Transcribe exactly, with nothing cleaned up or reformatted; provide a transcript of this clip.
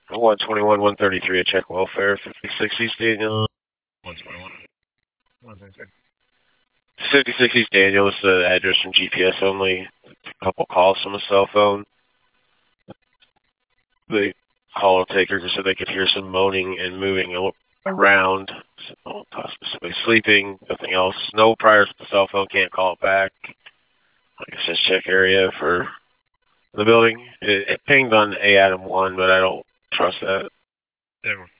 one twenty-one, one thirty-three, a check welfare, fifty-six East Daniel. one twenty-one. one thirty-three. fifty-six East Daniel is the address from G P S only. A couple calls from a cell phone. The call taker said they could hear some moaning and moving around. So, possibly sleeping, nothing else. No prior to the cell phone, can't call it back. Like I said, check area for the building. It, it pinged on A Adam one, but I don't trust that. Everyone.